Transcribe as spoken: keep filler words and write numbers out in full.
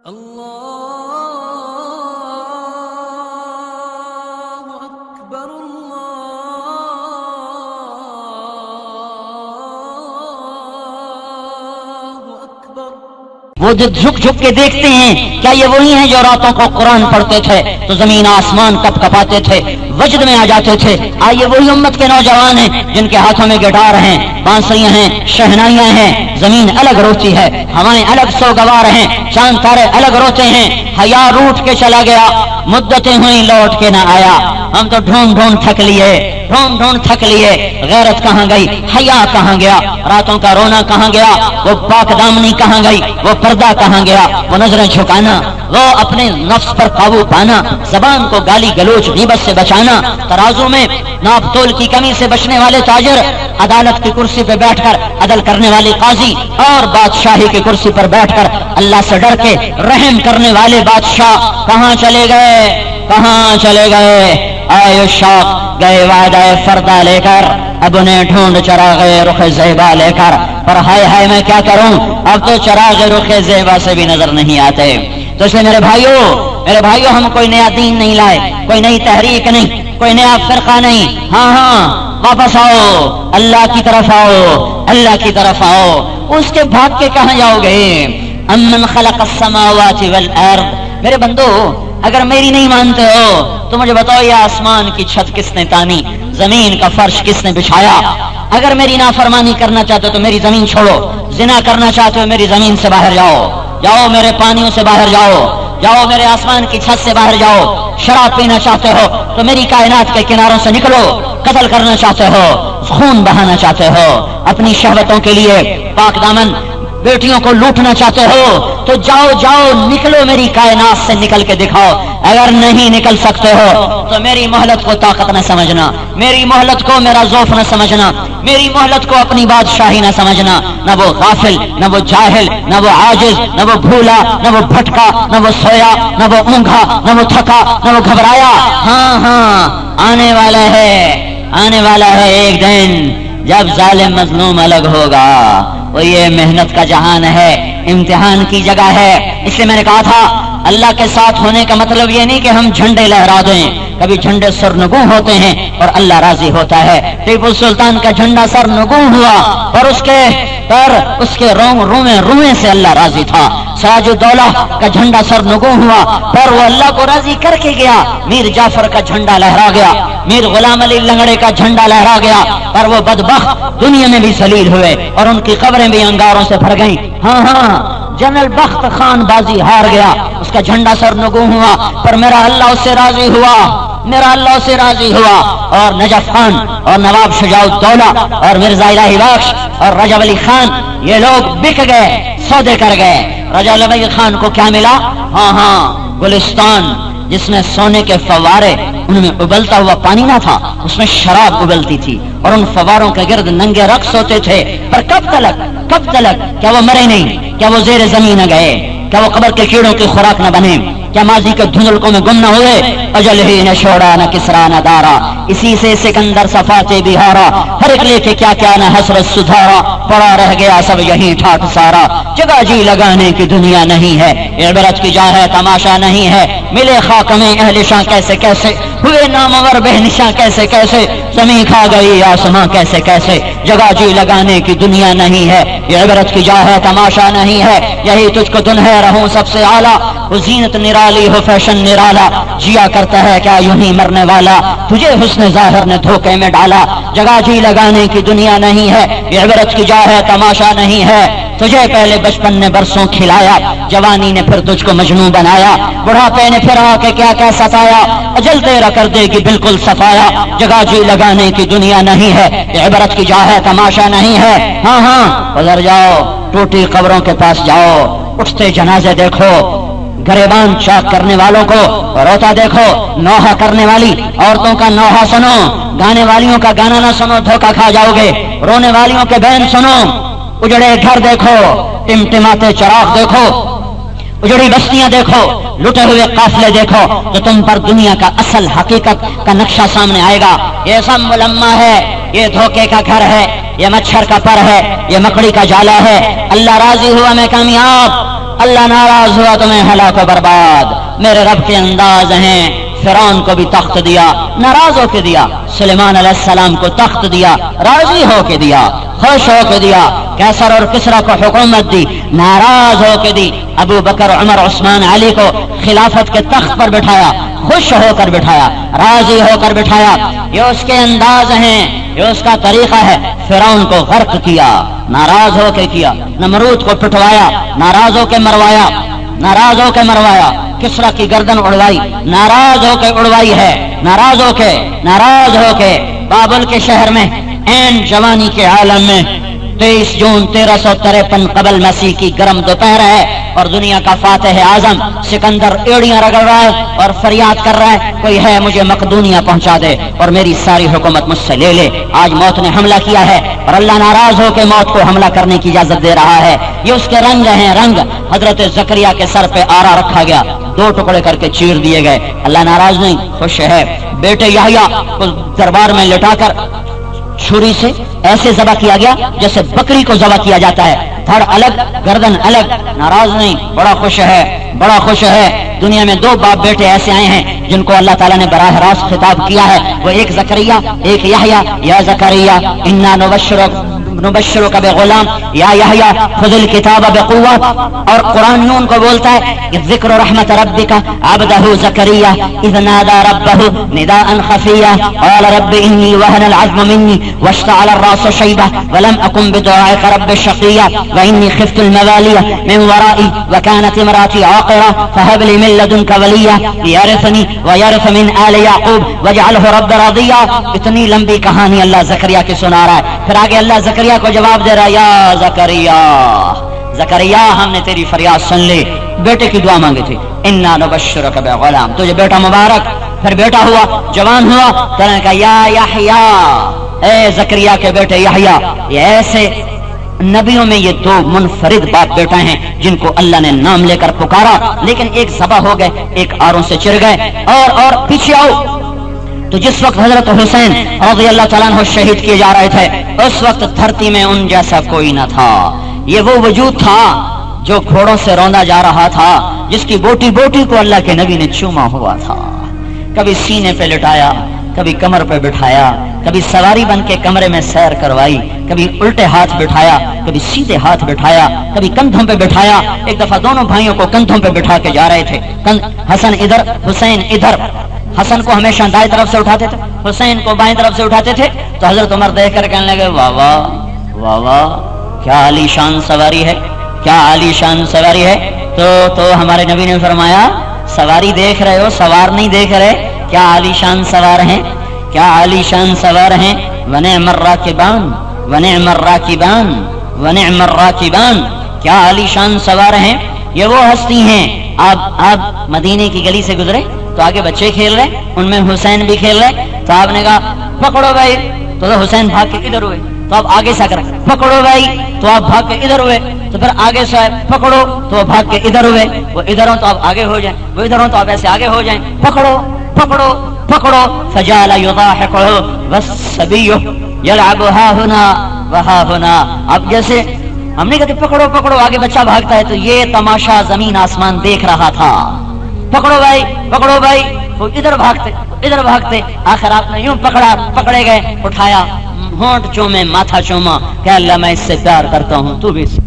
اللہ اکبر اللہ اکبر۔ وہ جو جھک جھک کے دیکھتے ہیں کیا یہ وہی ہیں جو راتوں کو قرآن پڑھتے تھے تو زمین آسمان کپ کپاتے تھے، وجد میں آ جاتے تھے؟ آئیے وہی امت کے نوجوان ہیں جن کے ہاتھوں میں گٹار ہیں، بانسریاں ہیں، شہنائیاں ہیں، زمین الگ روتی ہے، ہوائیں الگ سوگوار ہیں، چاند تارے الگ روتے ہیں۔ حیا روٹ کے چلا گیا، مدتیں ہوئی لوٹ کے نہ آیا، ہم تو ڈھونڈ ڈھونڈ تھک لیے، ڈھونڈ ڈھونڈ تھک لیے۔ غیرت کہاں گئی؟ حیا کہاں گیا؟ راتوں کا رونا کہاں گیا؟ وہ پاک دامنی کہاں گئی؟ وہ پردہ کہاں گیا؟ وہ نظریں جھکانا، وہ اپنے نفس پر قابو پانا، زبان کو گالی گلوچ غیبت سے بچانا، ترازو میں ناپ تول کی کمی سے بچنے والے تاجر، عدالت کی کرسی پہ بیٹھ کر عدل کرنے والے قاضی، اور بادشاہی کی کرسی پر بیٹھ کر اللہ سے ڈر کے رحم کرنے والے بادشاہ کہاں چلے گئے؟ کہاں چلے گئے؟ آئے شوق گئے وعدہ فردہ لے کر، اب انہیں ڈھونڈ چراغ رخ زیبا لے کر، پر ہائے ہائے میں کیا کروں، اب تو چراغ رخ زیبا سے بھی نظر نہیں آتے۔ تو اس لیے میرے بھائیوں میرے بھائیوں ہم کوئی نیا دین نہیں لائے، کوئی نئی تحریک نہیں، کوئی نیا فرقہ نہیں۔ ہاں ہاں واپس آؤ، اللہ کی طرف آؤ، اللہ کی طرف آؤ۔ اس کے بھاگ کے کہاں جاؤ گے؟ امن خلق السماوات والارض، میرے بندو اگر میری نہیں مانتے ہو تو مجھے بتاؤ یہ آسمان کی چھت کس نے تانی، زمین کا فرش کس نے بچھایا؟ اگر میری نافرمانی کرنا چاہتے ہو تو میری زمین چھوڑو، زنا کرنا چاہتے ہو میری زمین سے باہر جاؤ، جاؤ میرے پانیوں سے باہر جاؤ، جاؤ میرے آسمان کی چھت سے باہر جاؤ۔ شراب پینا چاہتے ہو تو میری کائنات کے کناروں سے نکلو، قتل کرنا چاہتے ہو، خون بہانا چاہتے ہو، اپنی شہوتوں کے لیے پاک دامن بیٹیوں کو لوٹنا چاہتے ہو تو جاؤ جاؤ نکلو، میری کائنات سے نکل کے دکھاؤ۔ اگر نہیں نکل سکتے ہو تو میری مہلت کو طاقت نہ سمجھنا، میری مہلت کو میرا ذوف نہ سمجھنا، میری مہلت کو اپنی بادشاہی نہ سمجھنا۔ نہ وہ غافل، نہ وہ جاہل، نہ وہ عاجز، نہ وہ بھولا، نہ وہ بھٹکا، نہ وہ سویا، نہ وہ اونگا، نہ وہ تھکا، نہ وہ گھبرایا۔ ہاں ہاں آنے والا ہے، آنے والا ہے ایک دن جب ظالم مظلوم الگ ہوگا۔ وہ یہ محنت کا جہان ہے، امتحان کی جگہ ہے۔ اس لیے میں نے کہا تھا اللہ کے ساتھ ہونے کا مطلب یہ نہیں کہ ہم جھنڈے لہرا دیں، کبھی جھنڈے سرنگوں ہوتے ہیں اور اللہ راضی ہوتا ہے۔ ٹیپو سلطان کا جھنڈا سرنگوں ہوا اور اس کے پر اس کے روم رومے رومے سے اللہ راضی تھا۔ سراج الدولہ کا جھنڈا سرنگوں ہوا پر وہ اللہ کو راضی کر کے گیا۔ میر جعفر کا جھنڈا لہرا گیا، میر غلام علی لنگڑے کا جھنڈا لہرا گیا، پر وہ بدبخت دنیا میں بھی ذلیل ہوئے اور ان کی قبریں بھی انگاروں سے بھر گئیں۔ ہاں ہاں جنرل بخت خان بازی ہار گیا، اس کا جھنڈا سرنگوں ہوا، پر میرا اللہ اس سے راضی ہوا، میرا اللہ اس سے راضی ہوا۔ اور نجف خان اور نواب شجاع الدولہ اور مرزا الہی بخش اور رجب علی خان یہ لوگ بک گئے، سودے کر گئے۔ رجب علی خان کو کیا ملا؟ ہاں ہاں گلستان جس میں سونے کے فوارے، ان میں ابلتا ہوا پانی نہ تھا، اس میں شراب ابلتی تھی اور ان فواروں کے گرد ننگے رقص ہوتے تھے۔ پر کب تلک کب تلک کیا وہ مرے نہیں؟ کیا وہ زیر زمین نہ گئے؟ کیا وہ قبر کے کیڑوں کی خوراک نہ بنے؟ کیا ماضی کے دھندلکوں میں گم نہ ہوئے؟ اجل ہی نہ چھوڑا نہ کسرا نہ دارا، اسی سے سکندر صفاتے بہارا، ہر ایک لے کے کیا کیا نہ حسرت سدھارا، پڑا رہ گیا سب یہی ٹھاٹ سارا۔ جگہ جی لگانے کی دنیا نہیں ہے، عبرت کی جا ہے تماشا نہیں ہے، ملے خاک میں اہل شاں کیسے کیسے، ہوئے نامور بے نشاں کیسے کیسے، زمین کھا گئی آسماں کیسے کیسے۔ جگہ جی لگانے کی دنیا نہیں ہے، یہ عبرت کی جا ہے تماشا نہیں ہے، یہی تجھ کو دن ہے رہوں سب سے اعلیٰ، وہ زینت نرالی ہو فیشن نرالا، جیا کرتا ہے کیا یوں ہی مرنے والا، تجھے حسن ظاہر نے دھوکے میں ڈالا۔ جگہ جی لگانے کی دنیا نہیں ہے، یہ عبرت کی جا ہے تماشا نہیں ہے، تجھے پہلے بچپن نے برسوں کھلایا، جوانی نے پھر تجھ کو مجنون بنایا، بڑھاپے نے پھر آ کے کیا کیا ستایا، اجل تیرا کر دے گی بالکل صفایا۔ جگہ جی لگانے کی دنیا نہیں ہے، یہ عبرت کی جا ہے تماشا نہیں ہے۔ ہاں ہاں گزر جاؤ ٹوٹی قبروں کے پاس جاؤ، اٹھتے جنازے دیکھو، گریبان چاک کرنے والوں کو روتا دیکھو، نوحہ کرنے والی عورتوں کا نوحہ سنو، گانے والیوں کا گانا نہ سنو دھوکہ کھا جاؤ گے، رونے والیوں کے بین سنو، اجڑے گھر دیکھو، ٹمٹماتے چراغ دیکھو، اجڑی بستیاں دیکھو، لٹے ہوئے قافلے دیکھو، تو تم پر دنیا کا اصل حقیقت کا نقشہ سامنے آئے گا۔ یہ سب ملمہ ہے، یہ دھوکے کا گھر ہے، یہ مچھر کا پر ہے، یہ مکڑی کا جالا ہے۔ اللہ راضی ہوا میں کامیاب، اللہ ناراض ہوا تمہیں ہلاک و برباد۔ میرے رب کے انداز ہیں، فرعون کو بھی تخت دیا، ناراض ہو کے دیا، سلیمان علیہ السلام کو تخت دیا، راضی ہو کے دیا، خوش ہو کے دیا، کیسر اور کسرا کو حکومت دی، ناراض ہو کے دی، ابو بکر عمر عثمان علی کو خلافت کے تخت پر بٹھایا، خوش ہو کر بٹھایا، راضی ہو کر بٹھایا۔ یہ اس کے انداز ہیں، یہ اس کا طریقہ ہے۔ فرعون کو غرق کیا، ناراض ہو کے کیا، نمرود کو پٹوایا، ناراض ہو کے مروایا، ناراض ہو کے مروایا، کسرا کی گردن اڑوائی، ناراض ہو کے اڑوائی ہے، ناراض ہو کے ناراض ہو کے بابل کے شہر میں این جوانی کے عالم میں تیئیس جون تیرہ سو تریپن قبل مسیح کی گرم دوپہر ہے اور دنیا کا فاتح اعظم سکندر ایڑیاں رگڑ رہا ہے اور فریاد کر رہا ہے، کوئی ہے مجھے مقدونیہ پہنچا دے اور میری ساری حکومت مجھ سے لے لے۔ آج موت نے حملہ کیا ہے اور اللہ ناراض ہو کے موت کو حملہ کرنے کی اجازت دے رہا ہے۔ یہ اس کے رنگ ہیں، رنگ۔ حضرت زکریا کے سر پہ آرا رکھا گیا، دو ٹکڑے کر کے چیر دیے گئے۔ اللہ ناراض نہیں، خوش ہے۔ بیٹے یحییٰ کو دربار میں لٹا کر چھری سے ایسے ذبح کیا گیا جیسے بکری کو ذبح کیا جاتا ہے، دھڑ الگ گردن الگ، ناراض نہیں، بڑا خوش ہے، بڑا خوش ہے۔ دنیا میں دو باپ بیٹے ایسے آئے ہیں جن کو اللہ تعالیٰ نے براہ راست خطاب کیا ہے، وہ ایک زکریا ایک یحییٰ۔ یا زکریا انا نبشرک نبشرک بغلام یا یحییٰ خذ الکتاب بقوہ۔ اور قرآن یوں ان کو بولتا ہے ذکر رحمت ربک عبدہ زکریا اذ نادى ربه نداء خفیا قال رب انی وهن العظم منی واشتعل الراس شیبہ ولم اکن بدعائک رب شقیا وانی خفت الموالي من ورائي وكانت امراتي عاقرة فهب لي من لدنك وليا يرثني ويرث من آل يعقوب واجعله رب راضيا۔ اتنی لمبی کہانی اللہ زکریا کی سنا رہا ہے، پھر آگے اللہ زکریا کو جواب دے رہا ہے، یا زکریا زکریا ہم نے تیری فریاد سن لی، بیٹے کی دعا مانگی تھی، انا نبشرک بغلام، تجھے بیٹا مبارک، پھر بیٹا ہوا، جوان ہوا، تو نے کہا یا یحییٰ، اے زکریا کے بیٹے یحییٰ۔ یہ ایسے نبیوں میں یہ دو منفرد باپ بیٹا ہیں جن کو اللہ نے نام لے کر پکارا، لیکن ایک ذبح ہو گئے، ایک آروں سے چر گئے۔ اور اور پیچھے آؤ تو جس وقت حضرت حسین رضی اللہ تعالیٰ عنہ شہید کیے جا رہے تھے، اس وقت دھرتی میں ان جیسا کوئی نہ تھا۔ یہ وہ وجود تھا جو گھوڑوں سے روندا جا رہا تھا، جس کی بوٹی بوٹی کو اللہ کے نبی نے چوما ہوا تھا، کبھی سینے پہ لٹایا، کبھی کمر پہ بٹھایا، کبھی سواری بن کے کمرے میں سیر کروائی، کبھی الٹے ہاتھ بٹھایا، کبھی سیدھے ہاتھ بٹھایا، کبھی کندھوں پہ بٹھایا۔ ایک دفعہ دونوں بھائیوں کو کندھوں پہ بٹھا کے جا رہے تھے، حسن ادھر حسین ادھر، حسن کو ہمیشہ دائیں طرف سے اٹھاتے تھے، حسین کو بائیں طرف سے اٹھاتے تھے۔ تو حضرت عمر دیکھ کر کہنے لگے واہ واہ واہ واہ، کیا عالی شان سواری ہے، کیا عالی شان سواری ہے۔ تو تو ہمارے نبی نے فرمایا سواری دیکھ رہے ہو، سوار نہیں دیکھ رہے، کیا عالی شان سوار ہیں، کیا عالی شان سوار ہیں۔ ونعم الراکبان ونعم الراکبان ونعم الراکبان، کیا عالی شان سوار ہیں۔ یہ وہ ہستی ہیں، آپ آپ مدینے کی گلی سے گزرے تو آگے بچے کھیل رہے، ان میں حسین بھی کھیل رہے، تو آپ نے کہا پکڑو بھائی، تو حسین بھاگ کے ادھر ہوئے، تو آپ آگے سے کر پکڑو بھائی، تو آپ بھاگ کے ادھر ہوئے، تو پھر آگے سے پکڑو تو وہ بھاگ کے ادھر ہوئے، وہ ادھر ہوں تو آپ آگے ہو جائیں، وہ ادھر ہوں تو آپ ایسے آگے ہو جائیں، پکڑو پکڑو پکڑو۔ فجعل يضاحكه والصبي يلعب ها هنا وها هنا۔ اب جیسے ہم نے کہتے پکڑو پکڑو، آگے بچہ بھاگتا ہے، تو یہ تماشا زمین آسمان دیکھ رہا تھا، پکڑو بھائی پکڑو بھائی، وہ ادھر بھاگتے ادھر بھاگتے، آخر آپ نے یوں پکڑا، پکڑے گئے، اٹھایا، ہونٹ چومے، ماتھا چوما کہ اللہ میں اس سے پیار کرتا ہوں، تو بھی